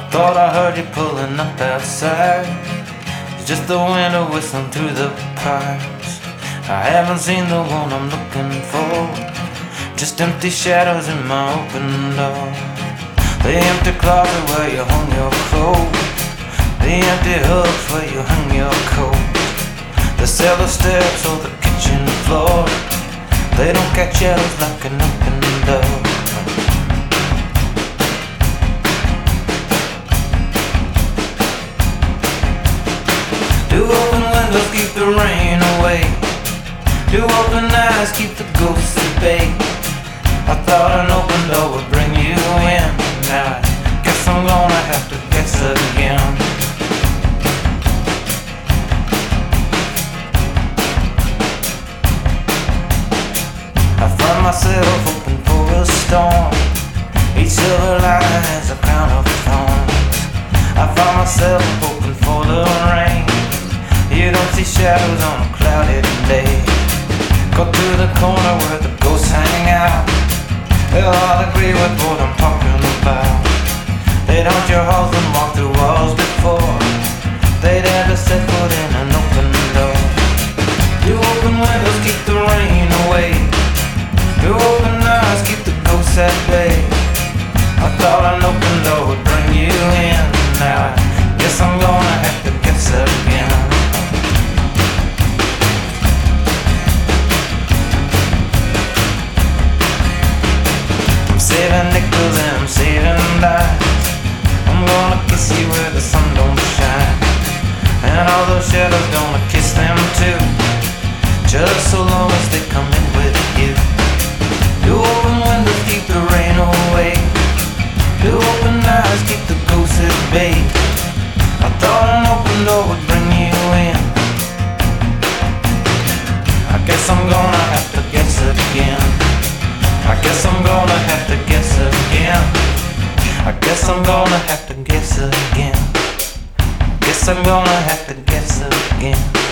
Thought I heard you pulling up outside. It's just the window whistling through the pipes. I haven't seen the one I'm looking for. Just empty shadows in my open door. The empty closet where you hung your clothes. The empty hooks where you hung your coat. The cellar steps or the kitchen floor. They don't catch shadows like an open door. Two open windows keep the rain away. Two open eyes keep the ghosts at bay. I thought an open door would bring you in. Now I guess I'm gonna have to guess again. I find myself hoping for a storm. Each silver line has a crown of thorns. I find myself hoping for the rain. You don't see shadows on a cloudy day. Go to the corner where the ghosts hang out. They'll all agree with what I'm talking about. They don't your halls and walk through walls before they'd ever set foot in an open door. Two open windows keep the rain away. Two open eyes keep the ghosts at bay. I thought an open door would bring you in. Now I guess I'm gonna have to guess again. I'm saving nickels and I'm saving dimes. I'm gonna kiss you where the sun don't shine. And all those shadows gonna kiss them too. Just so long as they come in with you. Two open windows keep the rain away. Two open eyes keep the ghosts at bay. I thought an open door would bring you in. I guess I'm gonna have to guess again. I guess I'm gonna have to guess again. I guess I'm gonna have to guess again. Guess I'm gonna have to guess again.